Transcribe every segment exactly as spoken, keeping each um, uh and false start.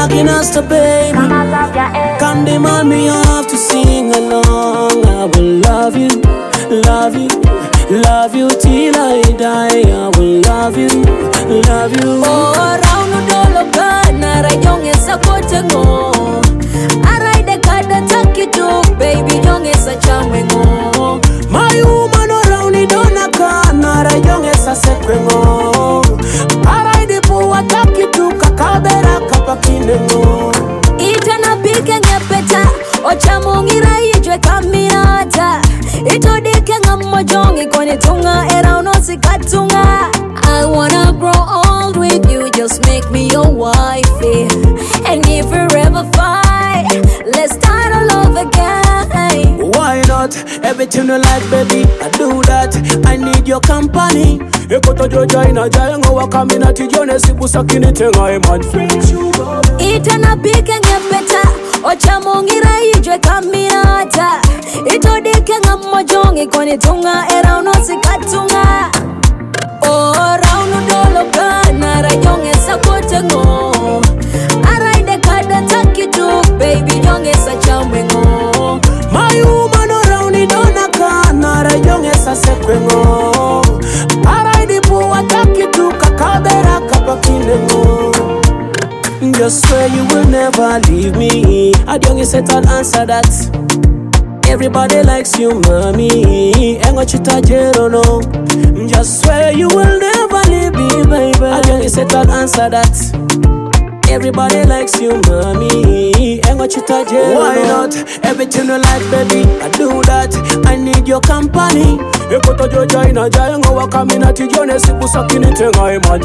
knocking us to baby. Come demand me, I have to sing along. I will love you, love you, love you till I die. I will love you, love you. Oh, around the dollar gun, I young as a cotengo. I ride the car that take you to, baby, young as a charming. My woman around the donor car, I young as a sequengo. I ride the poor, take you to Kakabera, Kapakinemo. Itana pika ngepeta, ochamungira ijwe kamiata. Ito dike ngamojongi kwenye tunga, era unosi katunga. I wanna grow old with you, just make me your wifey. And if we ever fight, let's start all over again. Why not? Everything you like, baby, I do that. I need your company. Ekoto joja ina jaya waka mina tijone sibusa kinitenga eman. Itana pika ngepeta, ochamungira ijwe kamiata. Ito dike ngamojongi kwenye tunga, era unosi katunga. Oh, round the dollar gun, I young as a cotengo. I ride the car that take you to, baby, young as a charming. My woman around the donor car, I young as a sequengo. I ride the poor, take you to Kakabera, Kapakinemo. Just swear you will never leave me. I young as a tall answer that. Everybody likes you, mommy. Engo chitajero no. Just swear you will never leave me, baby. I don't settle answer that. Everybody likes you, mommy. Engo chitajero. Why not? Everything you like, baby, I do that. I need your company. Ekoto joja ina jaya waka mina tijone sibusa kinitenga eman.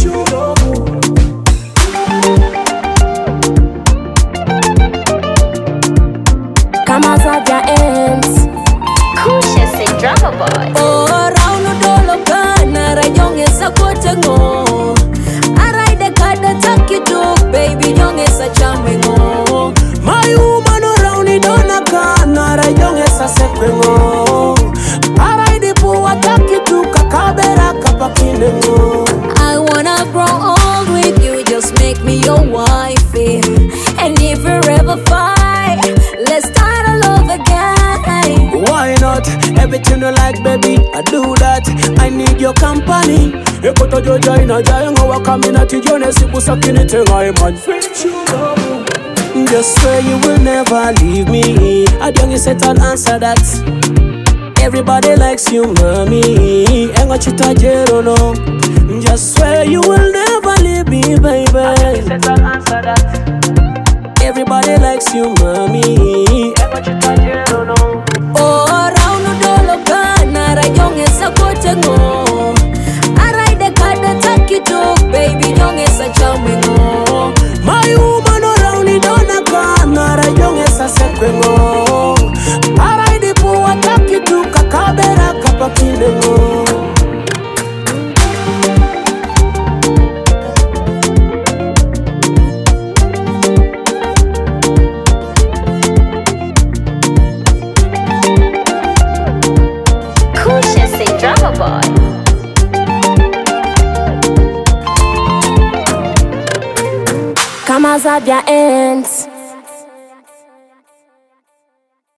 Kama Zavia ends. Kusha say drama boy. Oh, round the dollar gun, I young as a cotengo. I ride the car that take you to, baby, young as a charming. My woman around the donor car, I young as a sequengo. I ride the poor, take you to Kakabera, Kapakinemo. I wanna grow old with you, just make me your wifey. And if we ever fight, let's start all over again. Why not? Everything you like, baby, I do that. I need your company. Ekoto joja ina jaya waka mina tijone sibusa kinitenga eman. Just swear you will never leave me. I don't settle answer that. Everybody likes you, mommy. Engo chitajero no. Just swear you will never leave me, baby. I don't settle answer that. Everybody likes you, mommy. Engo chitajero no. Oh, round the dollar gun, I young as a cotengo. I ride the car that take you to, baby, young as a charming. My woman around the donor car, I young as a sequengo. I ride the poor, take you to Kakabera, Kapakinemo. Kusha say drama boy. Kama Zavia ends.